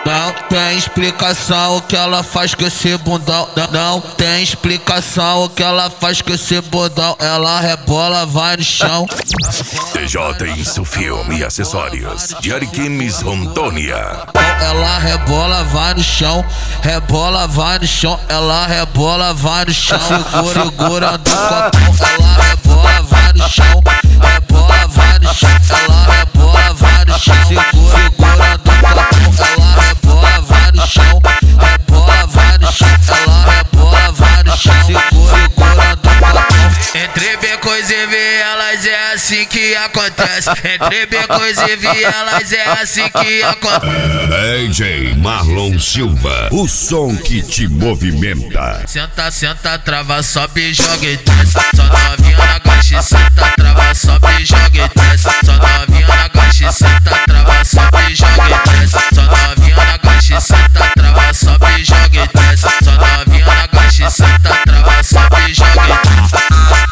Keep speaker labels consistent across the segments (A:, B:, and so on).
A: Não tem explicação o que ela faz com esse bundão. Não tem explicação o que ela faz com esse bundão. Ela rebola, vai no chão.
B: DJ Isso Filme e Acessórios de Ariquemes, Rondônia.
A: Ela rebola, vai no chão. Rebola, vai no chão. Ela rebola, vai no chão. Segura do copão. Ela rebola, vai no chão. Rebola, vai no chão. Ela rebola, vai no chão. Segura do copão. Ela rebola, vai no chão. Rebola, vai no chão. Ela rebola, vai no chão. Segura do copão. Entre becos e vielas é assim que acontece. Entre becos e vielas é assim que acontece.
B: DJ Marlon Silva, o som que te movimenta.
A: Senta, senta, trava, sobe, joga e desce. Só novinha na gache, senta, trava, sobe, joga e desce. Só novinha na gache, senta, trava, sobe, joga e desce. Só novinha na gache, senta, trava, sobe, joga e desce. Só novinha na gache, senta, trava, sobe, joga e desce.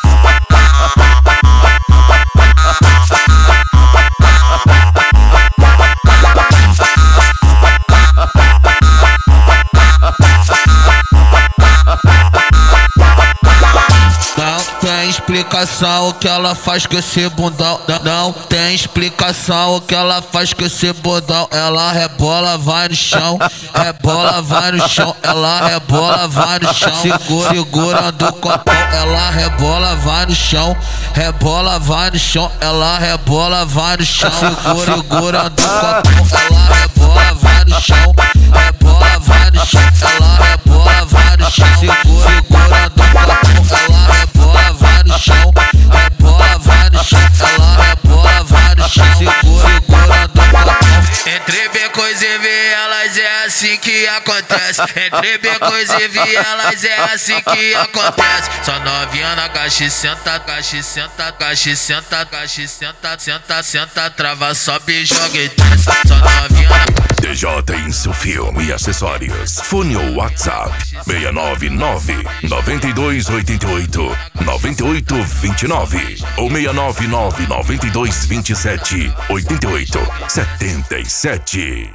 A: Explicação o que ela faz com esse bundão. Não tem explicação o que ela faz com esse bundão. Ela rebola, vai no chão. Rebola, vai no chão. Ela rebola, vai no chão. Segurando o copão. Ela rebola, vai no chão. Rebola, vai no chão. Ela rebola, vai no chão. Segurando o copão. Ela rebola, vai no chão. Rebola, vai no chão. Ela rebola, vai no chão. Segurando o copão. Ela rebola, vai no chão, rebola, vai no chão, ela rebola, vai no chão, segurando o copão. Entre becos e vielas é assim que acontece. Entre becos e vielas é assim que acontece. Só novinha na gache, senta, gache, senta, gache, senta, gache, senta, senta, senta, trava, sobe, joga e desce. Só novinha na
B: DJ Isso Filme e Acessórios. Fone ou WhatsApp 699 9288 9829 ou 699 9227 8877.